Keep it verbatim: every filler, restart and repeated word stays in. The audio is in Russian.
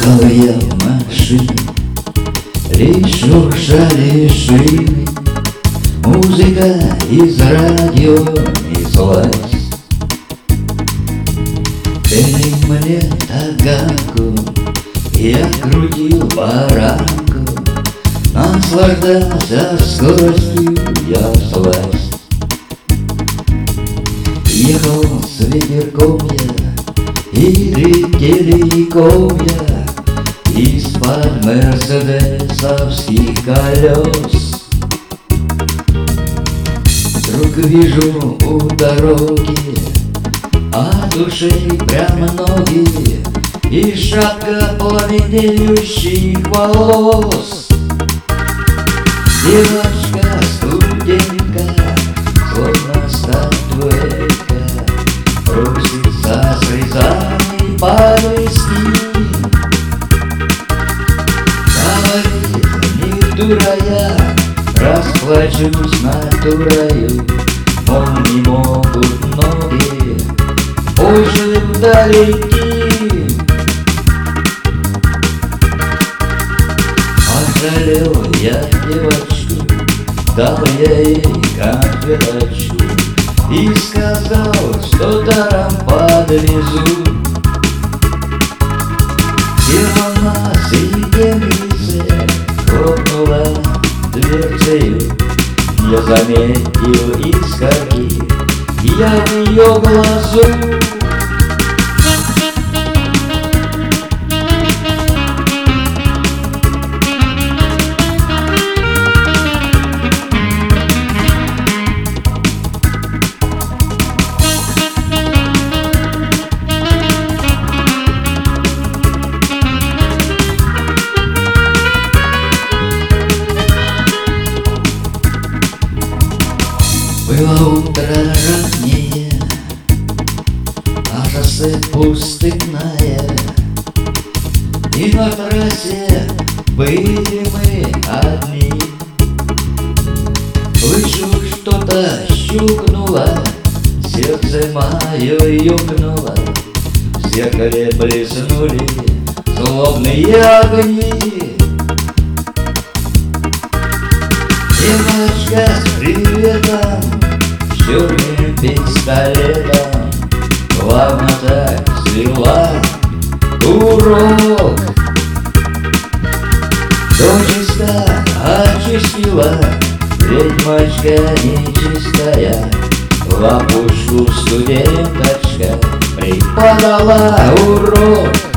Ехал я в машине, лишь шуршали шины, музыка из радио неслась. Ты мне таганку, я крутил баранку, наслаждался скоростью я сласть. Ехал с ветерком я, и летели комья из-под мерседесовских колес. Вдруг вижу у дороги от ушей прямо ноги и шапка пламенеющих волос. Девочка, студентка, словно статуэтка, просится слезами повести. Говорит, не дура я, расплачусь натурою, мол, не могут ноги позже вдалеки. Пожалел я девочку, дал я ей конфеточку и сказал, что даром подвезу. Села на сиденьице, хлопнула дверцею, я заметил искорки, я в ее глазу. Было утро раннее, а шоссе пустынное, и на трассе были мы одни. Слышу, что-то щукнуло, сердце мое ёкнуло, в зеркале блеснули злобные огни. Девочка с приветом, с черным пистолетом, плавно так свела курок. Дочиста очистила, ведьмочка нечистая, лапушку студенточка преподала урок.